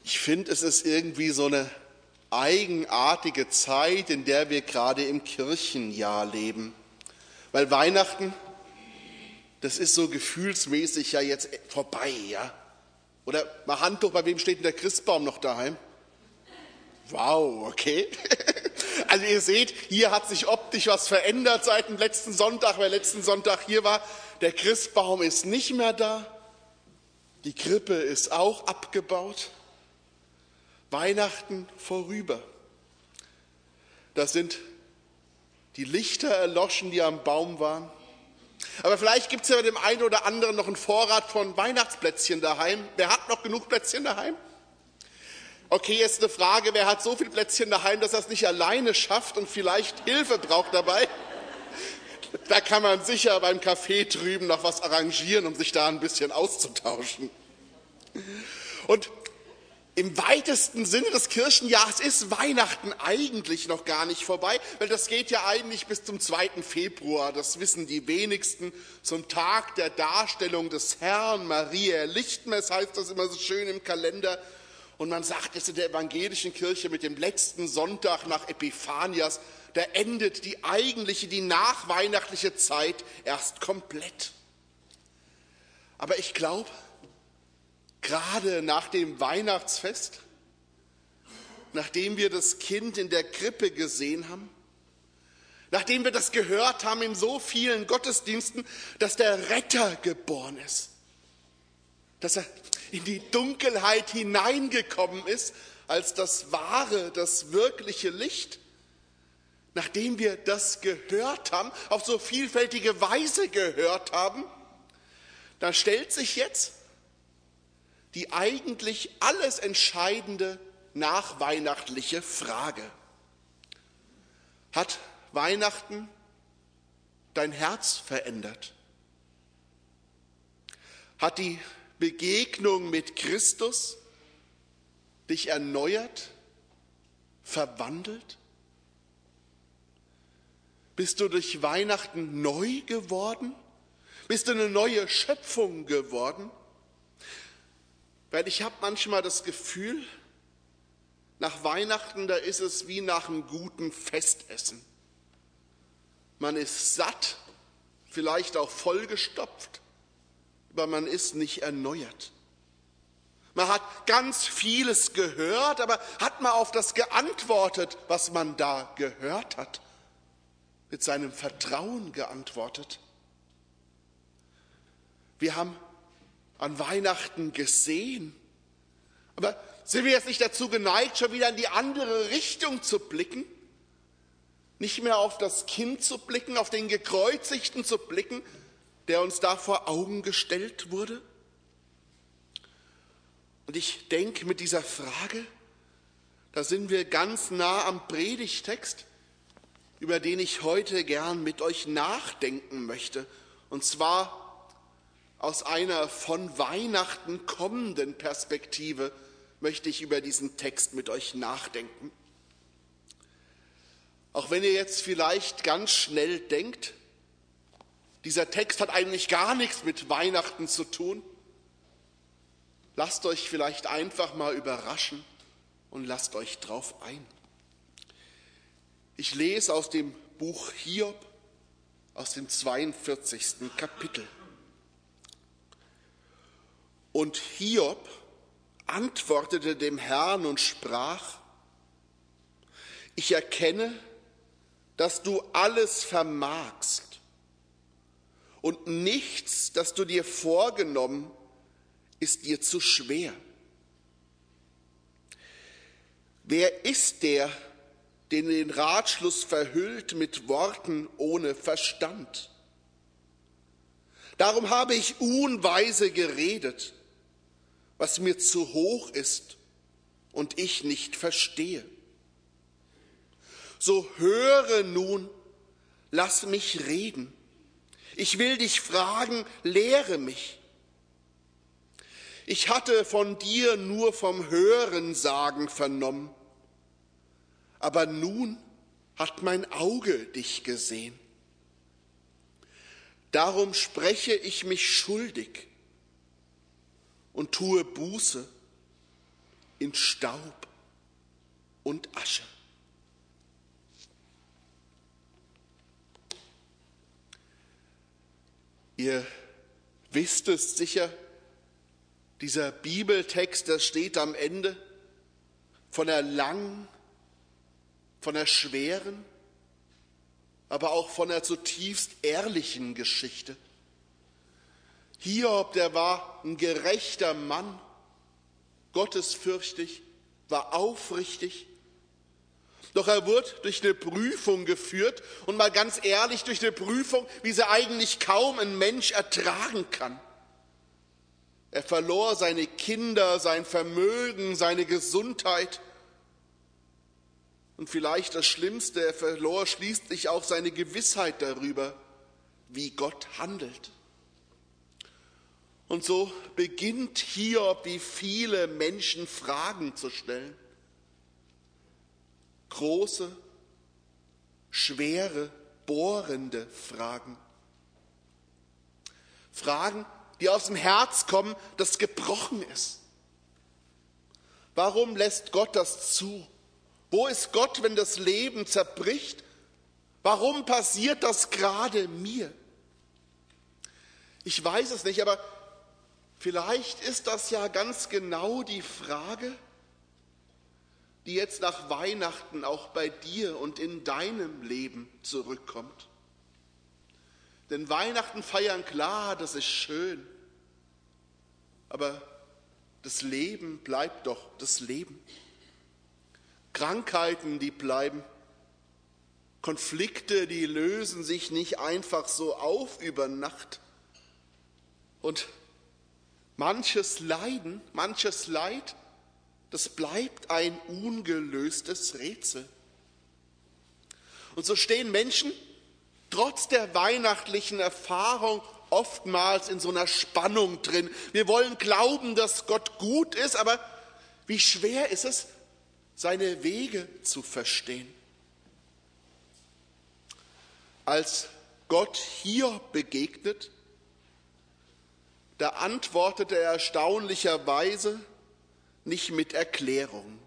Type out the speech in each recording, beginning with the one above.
Ich finde, es ist irgendwie so eine eigenartige Zeit, in der wir gerade im Kirchenjahr leben. Weil Weihnachten, das ist so gefühlsmäßig ja jetzt vorbei, ja? Oder mal Hand hoch, bei wem steht denn der Christbaum noch daheim? Wow, okay. Also ihr seht, hier hat sich optisch was verändert seit dem letzten Sonntag. Wer letzten Sonntag hier war, der Christbaum ist nicht mehr da. Die Krippe ist auch abgebaut. Weihnachten vorüber. Da sind die Lichter erloschen, die am Baum waren. Aber vielleicht gibt es ja bei dem einen oder anderen noch einen Vorrat von Weihnachtsplätzchen daheim. Wer hat noch genug Plätzchen daheim? Okay, jetzt eine Frage, wer hat so viel Plätzchen daheim, dass er es nicht alleine schafft und vielleicht Hilfe braucht dabei? Da kann man sicher beim Café drüben noch was arrangieren, um sich da ein bisschen auszutauschen. Und im weitesten Sinne des Kirchenjahres ist Weihnachten eigentlich noch gar nicht vorbei, weil das geht ja eigentlich bis zum 2. Februar, das wissen die wenigsten, zum Tag der Darstellung des Herrn, Mariä Lichtmess heißt das immer so schön im Kalender. Und man sagt es in der evangelischen Kirche mit dem letzten Sonntag nach Epiphanias, da endet die eigentliche, die nachweihnachtliche Zeit erst komplett. Aber ich glaube, gerade nach dem Weihnachtsfest, nachdem wir das Kind in der Krippe gesehen haben, nachdem wir das gehört haben in so vielen Gottesdiensten, dass der Retter geboren ist, dass er in die Dunkelheit hineingekommen ist als das wahre, das wirkliche Licht, nachdem wir das gehört haben, auf so vielfältige Weise gehört haben, da stellt sich jetzt die eigentlich alles entscheidende nachweihnachtliche Frage. Hat Weihnachten dein Herz verändert? Hat die Begegnung mit Christus dich erneuert, verwandelt? Bist du durch Weihnachten neu geworden? Bist du eine neue Schöpfung geworden? Weil ich habe manchmal das Gefühl, nach Weihnachten, da ist es wie nach einem guten Festessen. Man ist satt, vielleicht auch vollgestopft, aber man ist nicht erneuert. Man hat ganz vieles gehört, aber hat man auf das geantwortet, was man da gehört hat? Mit seinem Vertrauen geantwortet? Wir haben an Weihnachten gesehen, aber sind wir jetzt nicht dazu geneigt, schon wieder in die andere Richtung zu blicken? Nicht mehr auf das Kind zu blicken, auf den Gekreuzigten zu blicken, der uns da vor Augen gestellt wurde? Und ich denke, mit dieser Frage, da sind wir ganz nah am Predigtext, über den ich heute gern mit euch nachdenken möchte. Und zwar aus einer von Weihnachten kommenden Perspektive möchte ich über diesen Text mit euch nachdenken. Auch wenn ihr jetzt vielleicht ganz schnell denkt, dieser Text hat eigentlich gar nichts mit Weihnachten zu tun, lasst euch vielleicht einfach mal überraschen und lasst euch drauf ein. Ich lese aus dem Buch Hiob, aus dem 42. Kapitel. Und Hiob antwortete dem Herrn und sprach: Ich erkenne, dass du alles vermagst und nichts, das du dir vorgenommen, ist dir zu schwer. Wer ist der, den den Ratschluss verhüllt mit Worten ohne Verstand? Darum habe ich unweise geredet, was mir zu hoch ist und ich nicht verstehe. So höre nun, lass mich reden. Ich will dich fragen, lehre mich. Ich hatte von dir nur vom Hörensagen vernommen, aber nun hat mein Auge dich gesehen. Darum spreche ich mich schuldig und tue Buße in Staub und Asche. Ihr wisst es sicher, dieser Bibeltext, der steht am Ende von einer langen, von einer schweren, aber auch von einer zutiefst ehrlichen Geschichte. Hiob, der war ein gerechter Mann, gottesfürchtig, war aufrichtig. Doch er wurde durch eine Prüfung geführt und mal ganz ehrlich, durch eine Prüfung, wie sie eigentlich kaum ein Mensch ertragen kann. Er verlor seine Kinder, sein Vermögen, seine Gesundheit. Und vielleicht das Schlimmste, er verlor schließlich auch seine Gewissheit darüber, wie Gott handelt. Und so beginnt Hiob, wie viele Menschen, Fragen zu stellen. Große, schwere, bohrende Fragen. Fragen, die aus dem Herz kommen, das gebrochen ist. Warum lässt Gott das zu? Wo ist Gott, wenn das Leben zerbricht? Warum passiert das gerade mir? Ich weiß es nicht, aber vielleicht ist das ja ganz genau die Frage, die jetzt nach Weihnachten auch bei dir und in deinem Leben zurückkommt. Denn Weihnachten feiern, klar, das ist schön, aber das Leben bleibt doch das Leben. Krankheiten, die bleiben. Konflikte, die lösen sich nicht einfach so auf über Nacht. Und manches Leiden, manches Leid, das bleibt ein ungelöstes Rätsel. Und so stehen Menschen trotz der weihnachtlichen Erfahrung oftmals in so einer Spannung drin. Wir wollen glauben, dass Gott gut ist, aber wie schwer ist es, seine Wege zu verstehen. Als Gott Hiob begegnet, da antwortet er erstaunlicherweise nicht mit Erklärung.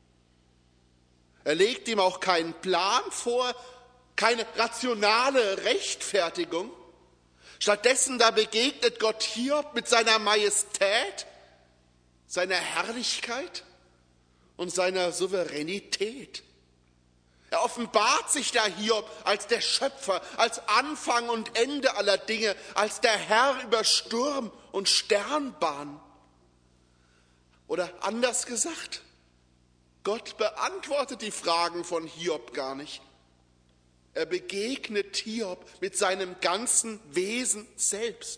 Er legt ihm auch keinen Plan vor, keine rationale Rechtfertigung. Stattdessen da begegnet Gott Hiob mit seiner Majestät, seiner Herrlichkeit und seiner Souveränität. Er offenbart sich da Hiob als der Schöpfer, als Anfang und Ende aller Dinge, als der Herr über Sturm und Sternbahn. Oder anders gesagt, Gott beantwortet die Fragen von Hiob gar nicht. Er begegnet Hiob mit seinem ganzen Wesen selbst.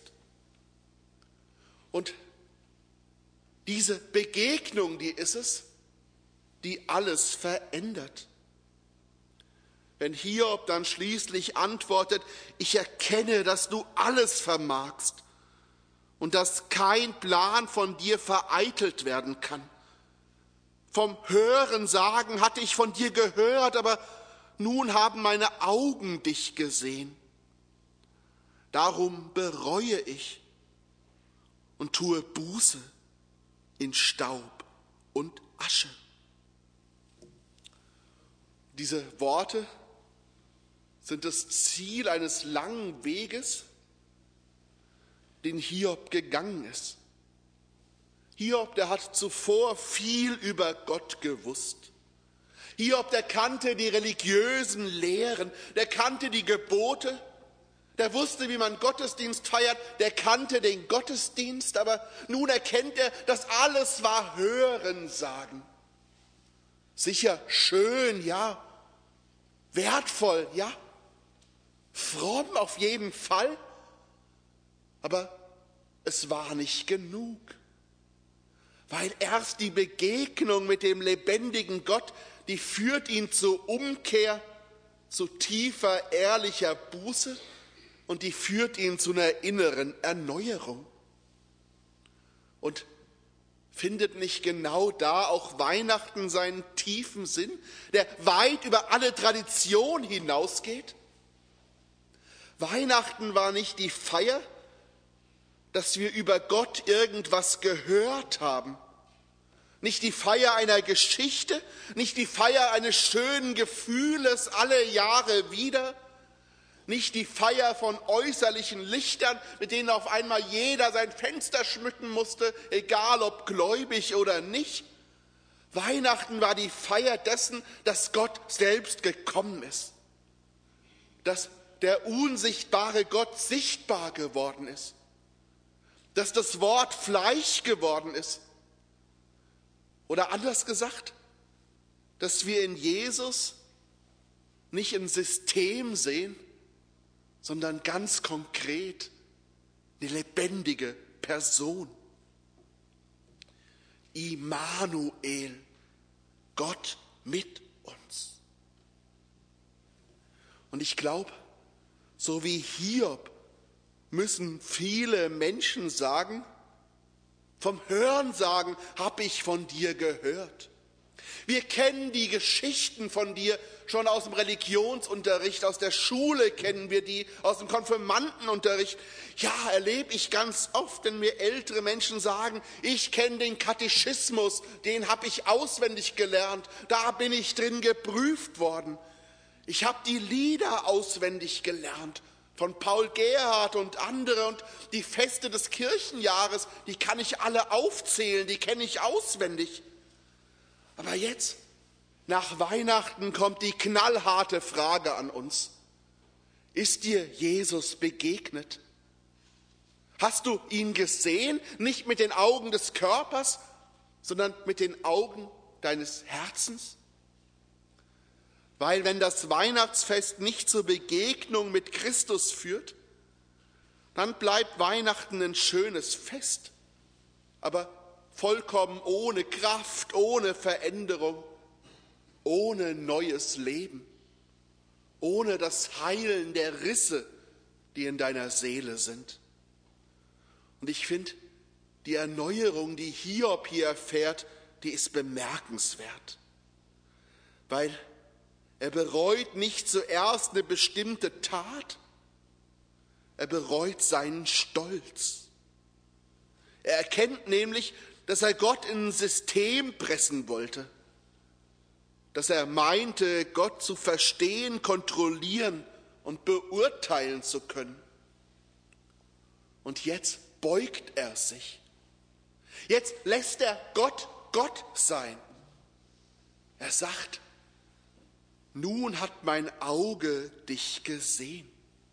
Und diese Begegnung, die ist es, die alles verändert. Wenn Hiob dann schließlich antwortet, ich erkenne, dass du alles vermagst und dass kein Plan von dir vereitelt werden kann. Vom Hörensagen hatte ich von dir gehört, aber nun haben meine Augen dich gesehen. Darum bereue ich und tue Buße in Staub und Asche. Diese Worte sind das Ziel eines langen Weges, den Hiob gegangen ist. Hiob, der hat zuvor viel über Gott gewusst. Hiob, der kannte die religiösen Lehren, der kannte die Gebote, der wusste, wie man Gottesdienst feiert, der kannte den Gottesdienst, aber nun erkennt er, das alles war Hörensagen. Sicher schön, ja, wertvoll, ja, fromm auf jeden Fall, aber es war nicht genug. Weil erst die Begegnung mit dem lebendigen Gott, die führt ihn zur Umkehr, zu tiefer, ehrlicher Buße und die führt ihn zu einer inneren Erneuerung. Und findet nicht genau da auch Weihnachten seinen tiefen Sinn, der weit über alle Tradition hinausgeht? Weihnachten war nicht die Feier, dass wir über Gott irgendwas gehört haben. nicht die Feier einer Geschichte, nicht die Feier eines schönen Gefühles alle Jahre wieder, nicht die Feier von äußerlichen Lichtern, mit denen auf einmal jeder sein Fenster schmücken musste, egal ob gläubig oder nicht. Weihnachten war die Feier dessen, dass Gott selbst gekommen ist, dass der unsichtbare Gott sichtbar geworden ist, dass das Wort Fleisch geworden ist. Oder anders gesagt, dass wir in Jesus nicht ein System sehen, sondern ganz konkret eine lebendige Person. Immanuel, Gott mit uns. Und ich glaube, so wie Hiob müssen viele Menschen sagen, vom Hörensagen habe ich von dir gehört. Wir kennen die Geschichten von dir schon aus dem Religionsunterricht, aus der Schule kennen wir die, aus dem Konfirmandenunterricht. Ja, erlebe ich ganz oft, wenn mir ältere Menschen sagen, ich kenne den Katechismus, den habe ich auswendig gelernt, da bin ich drin geprüft worden. Ich habe die Lieder auswendig gelernt von Paul Gerhardt und andere und die Feste des Kirchenjahres, die kann ich alle aufzählen, die kenne ich auswendig. Aber jetzt, nach Weihnachten, kommt die knallharte Frage an uns. Ist dir Jesus begegnet? Hast du ihn gesehen, nicht mit den Augen des Körpers, sondern mit den Augen deines Herzens? Weil wenn das Weihnachtsfest nicht zur Begegnung mit Christus führt, dann bleibt Weihnachten ein schönes Fest, aber vollkommen ohne Kraft, ohne Veränderung, ohne neues Leben, ohne das Heilen der Risse, die in deiner Seele sind. Und ich finde, die Erneuerung, die Hiob hier erfährt, die ist bemerkenswert, weil er bereut nicht zuerst eine bestimmte Tat, er bereut seinen Stolz. Er erkennt nämlich, dass er Gott in ein System pressen wollte, dass er meinte, Gott zu verstehen, kontrollieren und beurteilen zu können. Und jetzt beugt er sich. Jetzt lässt er Gott Gott sein. Er sagt, nun hat mein Auge dich gesehen.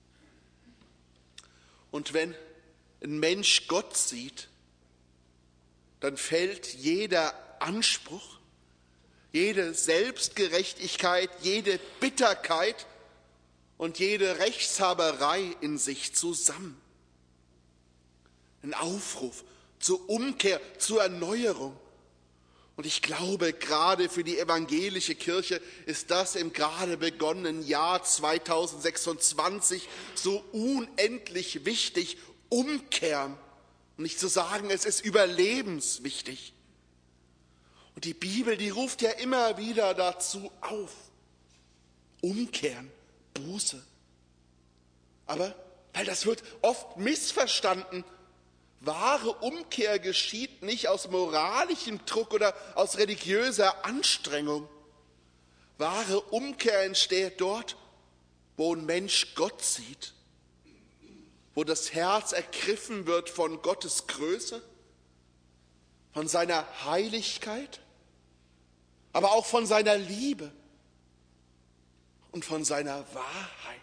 Und wenn ein Mensch Gott sieht, dann fällt jeder Anspruch, jede Selbstgerechtigkeit, jede Bitterkeit und jede Rechtshaberei in sich zusammen. Ein Aufruf zur Umkehr, zur Erneuerung. Und ich glaube, gerade für die evangelische Kirche ist das im gerade begonnenen Jahr 2026 so unendlich wichtig, umkehren. Und nicht zu sagen, es ist überlebenswichtig. Und die Bibel, die ruft ja immer wieder dazu auf. Umkehren, Buße. Aber, weil das wird oft missverstanden, wahre Umkehr geschieht nicht aus moralischem Druck oder aus religiöser Anstrengung. Wahre Umkehr entsteht dort, wo ein Mensch Gott sieht, wo das Herz ergriffen wird von Gottes Größe, von seiner Heiligkeit, aber auch von seiner Liebe und von seiner Wahrheit.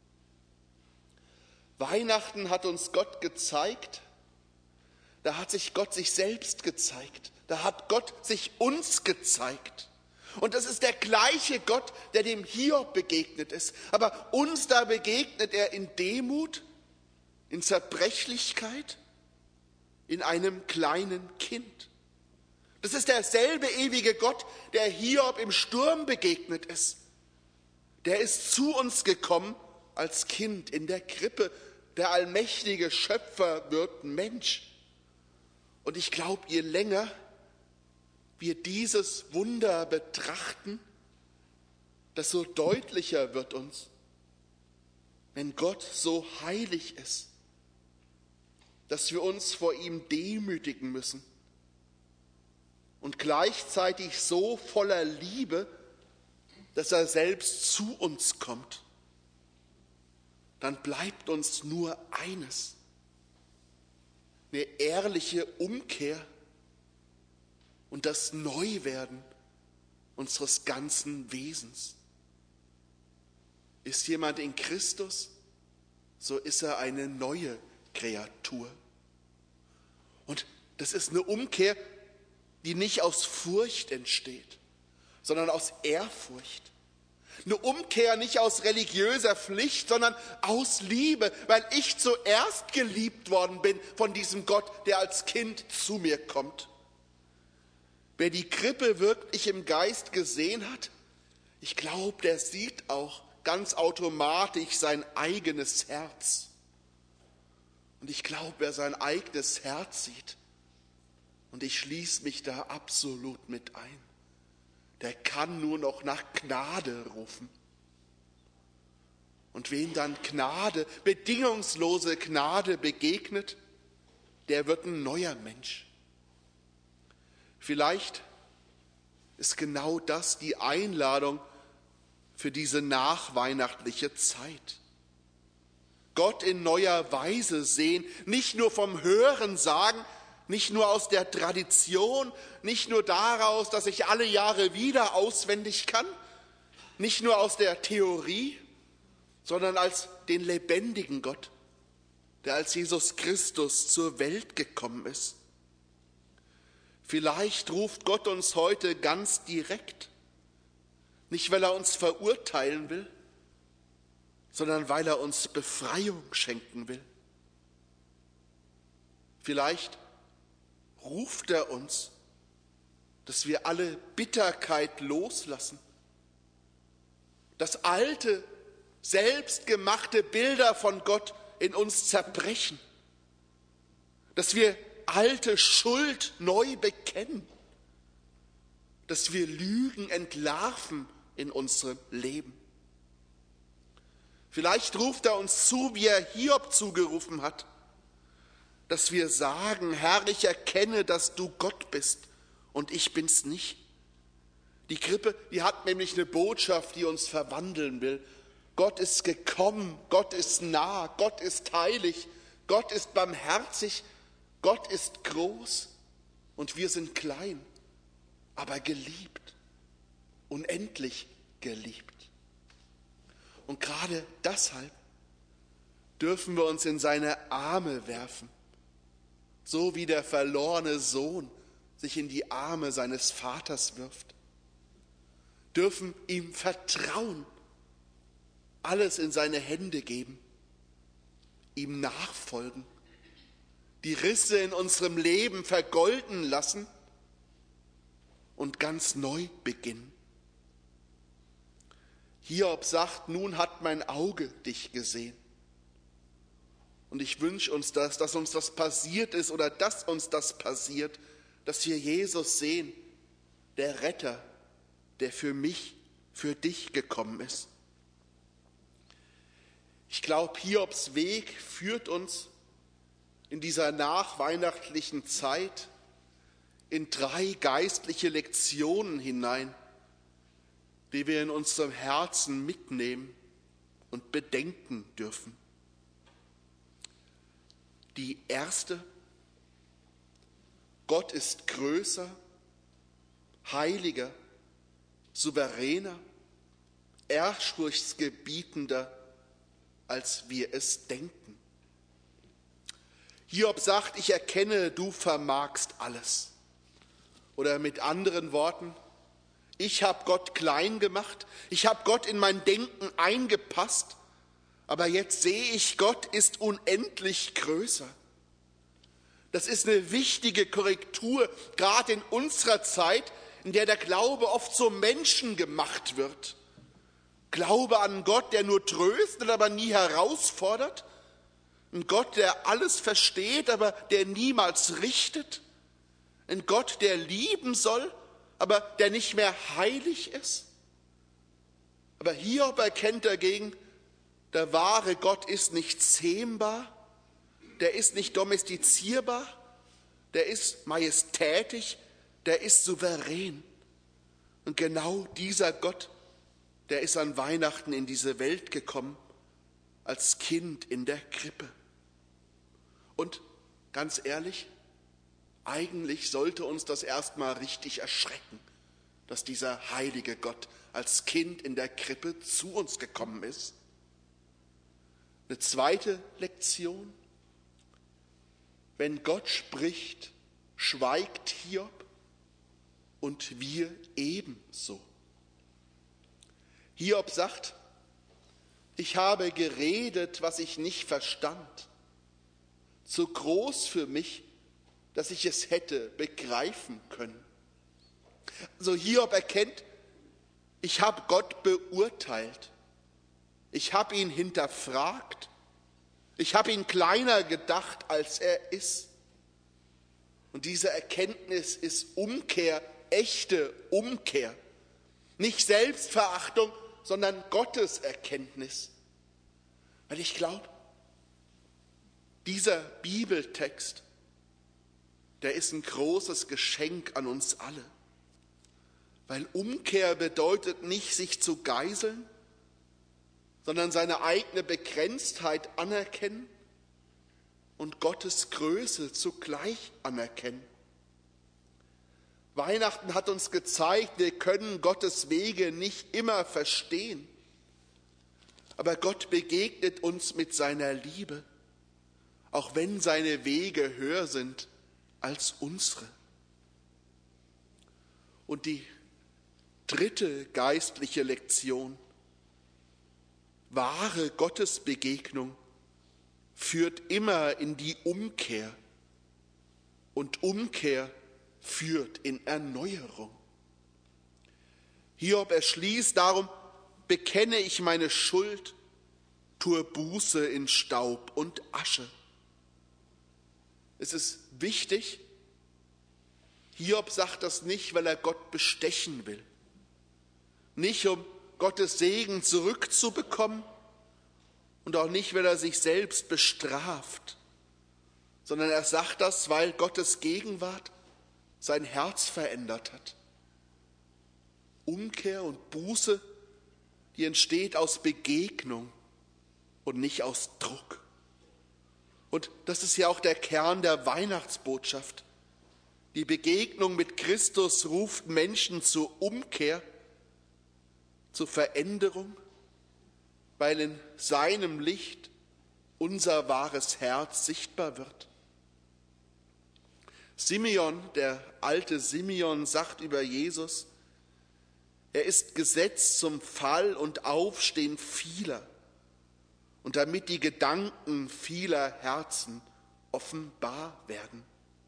Weihnachten hat uns Gott gezeigt, da hat sich Gott sich selbst gezeigt, da hat Gott sich uns gezeigt. Und das ist der gleiche Gott, der dem Hiob begegnet ist. Aber uns da begegnet er in Demut, in Zerbrechlichkeit, in einem kleinen Kind. Das ist derselbe ewige Gott, der Hiob im Sturm begegnet ist. Der ist zu uns gekommen als Kind in der Krippe. Der allmächtige Schöpfer wird Mensch. Und ich glaube, je länger wir dieses Wunder betrachten, desto deutlicher wird uns, wenn Gott so heilig ist, dass wir uns vor ihm demütigen müssen, und gleichzeitig so voller Liebe, dass er selbst zu uns kommt, dann bleibt uns nur eines: eine ehrliche Umkehr und das Neuwerden unseres ganzen Wesens. Ist jemand in Christus, so ist er eine neue Kreatur. Und das ist eine Umkehr, die nicht aus Furcht entsteht, sondern aus Ehrfurcht. Eine Umkehr nicht aus religiöser Pflicht, sondern aus Liebe, weil ich zuerst geliebt worden bin von diesem Gott, der als Kind zu mir kommt. Wer die Krippe wirklich im Geist gesehen hat, ich glaube, der sieht auch ganz automatisch sein eigenes Herz. Und ich glaube, wer sein eigenes Herz sieht, und ich schließe mich da absolut mit ein, der kann nur noch nach Gnade rufen. Und wem dann Gnade, bedingungslose Gnade begegnet, der wird ein neuer Mensch. Vielleicht ist genau das die Einladung für diese nachweihnachtliche Zeit. Gott in neuer Weise sehen, nicht nur vom Hören sagen, nicht nur aus der Tradition, nicht nur daraus, dass ich alle Jahre wieder auswendig kann, nicht nur aus der Theorie, sondern als den lebendigen Gott, der als Jesus Christus zur Welt gekommen ist. Vielleicht ruft Gott uns heute ganz direkt, nicht weil er uns verurteilen will, sondern weil er uns Befreiung schenken will. Vielleicht ruft er uns, dass wir alle Bitterkeit loslassen, dass alte, selbstgemachte Bilder von Gott in uns zerbrechen, dass wir alte Schuld neu bekennen, dass wir Lügen entlarven in unserem Leben. Vielleicht ruft er uns zu, wie er Hiob zugerufen hat, dass wir sagen: Herr, ich erkenne, dass du Gott bist und ich bin's nicht. Die Krippe, die hat nämlich eine Botschaft, die uns verwandeln will. Gott ist gekommen, Gott ist nah, Gott ist heilig, Gott ist barmherzig, Gott ist groß und wir sind klein, aber geliebt, unendlich geliebt. Und gerade deshalb dürfen wir uns in seine Arme werfen, so wie der verlorene Sohn sich in die Arme seines Vaters wirft. Dürfen ihm vertrauen, alles in seine Hände geben, ihm nachfolgen, die Risse in unserem Leben vergolden lassen und ganz neu beginnen. Hiob sagt: Nun hat mein Auge dich gesehen. Und ich wünsche uns das, dass uns das passiert ist oder dass uns das passiert, dass wir Jesus sehen, der Retter, der für mich, für dich gekommen ist. Ich glaube, Hiobs Weg führt uns in dieser nachweihnachtlichen Zeit in 3 geistliche Lektionen hinein, die wir in unserem Herzen mitnehmen und bedenken dürfen. Die erste: Gott ist größer, heiliger, souveräner, ehrfurchtsgebietender, als wir es denken. Hiob sagt: Ich erkenne, du vermagst alles. Oder mit anderen Worten: Ich habe Gott klein gemacht, ich habe Gott in mein Denken eingepasst, aber jetzt sehe ich, Gott ist unendlich größer. Das ist eine wichtige Korrektur, gerade in unserer Zeit, in der der Glaube oft so menschengemacht wird. Glaube an Gott, der nur tröstet, aber nie herausfordert. Ein Gott, der alles versteht, aber der niemals richtet. Ein Gott, der lieben soll, aber der nicht mehr heilig ist. Aber Hiob erkennt dagegen, der wahre Gott ist nicht zähmbar, der ist nicht domestizierbar, der ist majestätisch, der ist souverän. Und genau dieser Gott, der ist an Weihnachten in diese Welt gekommen, als Kind in der Krippe. Und ganz ehrlich, eigentlich sollte uns das erstmal richtig erschrecken, dass dieser heilige Gott als Kind in der Krippe zu uns gekommen ist. Eine zweite Lektion: Wenn Gott spricht, schweigt Hiob und wir ebenso. Hiob sagt: Ich habe geredet, was ich nicht verstand, zu groß für mich, dass ich es hätte begreifen können. Also Hiob erkennt, ich habe Gott beurteilt, ich habe ihn hinterfragt, ich habe ihn kleiner gedacht, als er ist. Und diese Erkenntnis ist Umkehr, echte Umkehr. Nicht Selbstverachtung, sondern Gottes Erkenntnis. Weil ich glaube, dieser Bibeltext, der ist ein großes Geschenk an uns alle. Weil Umkehr bedeutet nicht, sich zu geißeln, sondern seine eigene Begrenztheit anerkennen und Gottes Größe zugleich anerkennen. Weihnachten hat uns gezeigt, wir können Gottes Wege nicht immer verstehen. Aber Gott begegnet uns mit seiner Liebe, auch wenn seine Wege höher sind als unsere. Und die dritte geistliche Lektion: Wahre Gottesbegegnung führt immer in die Umkehr und Umkehr führt in Erneuerung. Hiob erschließt darum: Bekenne ich meine Schuld, tue Buße in Staub und Asche. Es ist wichtig, Hiob sagt das nicht, weil er Gott bestechen will. Nicht, um Gottes Segen zurückzubekommen und auch nicht, weil er sich selbst bestraft, sondern er sagt das, weil Gottes Gegenwart sein Herz verändert hat. Umkehr und Buße, die entsteht aus Begegnung und nicht aus Druck. Und das ist ja auch der Kern der Weihnachtsbotschaft. Die Begegnung mit Christus ruft Menschen zur Umkehr, zur Veränderung, weil in seinem Licht unser wahres Herz sichtbar wird. Simeon, der alte Simeon, sagt über Jesus: Er ist Gesetz zum Fall und Aufstehen vieler und damit die Gedanken vieler Herzen offenbar werden.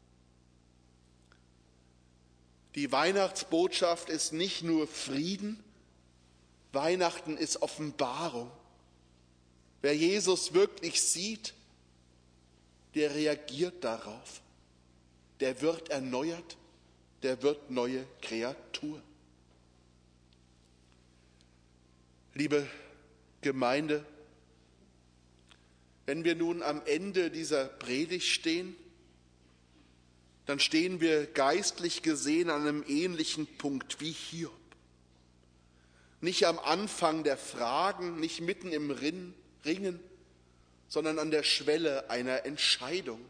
Die Weihnachtsbotschaft ist nicht nur Frieden, Weihnachten ist Offenbarung. Wer Jesus wirklich sieht, der reagiert darauf. Der wird erneuert, der wird neue Kreatur. Liebe Gemeinde, wenn wir nun am Ende dieser Predigt stehen, dann stehen wir geistlich gesehen an einem ähnlichen Punkt wie Hiob. Nicht am Anfang der Fragen, nicht mitten im Ringen, sondern an der Schwelle einer Entscheidung.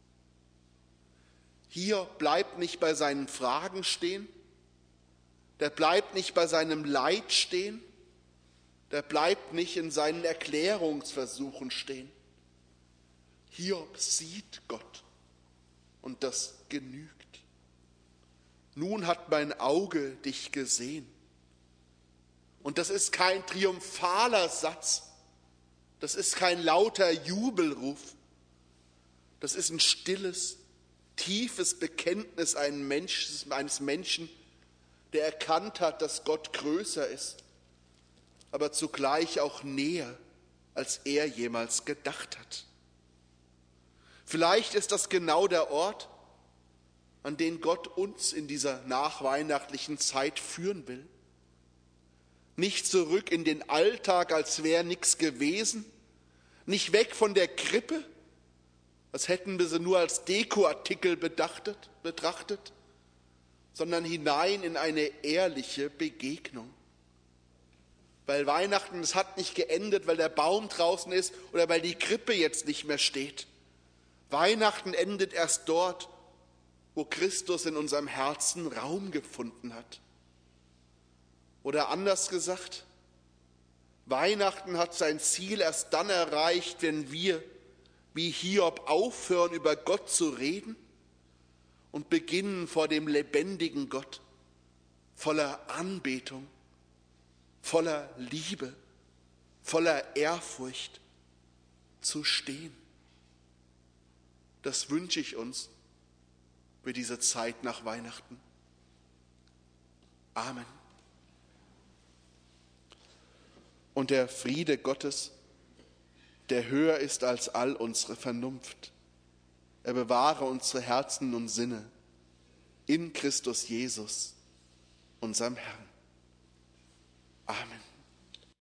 Hiob bleibt nicht bei seinen Fragen stehen, der bleibt nicht bei seinem Leid stehen, der bleibt nicht in seinen Erklärungsversuchen stehen. Hiob sieht Gott und das genügt. Nun hat mein Auge dich gesehen. Und das ist kein triumphaler Satz, das ist kein lauter Jubelruf, das ist ein stilles, tiefes Bekenntnis eines Menschen, der erkannt hat, dass Gott größer ist, aber zugleich auch näher, als er jemals gedacht hat. Vielleicht ist das genau der Ort, an den Gott uns in dieser nachweihnachtlichen Zeit führen will. Nicht zurück in den Alltag, als wäre nichts gewesen, nicht weg von der Krippe, als hätten wir sie nur als Dekoartikel betrachtet, sondern hinein in eine ehrliche Begegnung. Weil Weihnachten, es hat nicht geendet, weil der Baum draußen ist oder weil die Krippe jetzt nicht mehr steht. Weihnachten endet erst dort, wo Christus in unserem Herzen Raum gefunden hat. Oder anders gesagt, Weihnachten hat sein Ziel erst dann erreicht, wenn wir, wie Hiob, aufhören, über Gott zu reden und beginnen, vor dem lebendigen Gott voller Anbetung, voller Liebe, voller Ehrfurcht zu stehen. Das wünsche ich uns für diese Zeit nach Weihnachten. Amen. Und der Friede Gottes, der höher ist als all unsere Vernunft, er bewahre unsere Herzen und Sinne in Christus Jesus, unserem Herrn.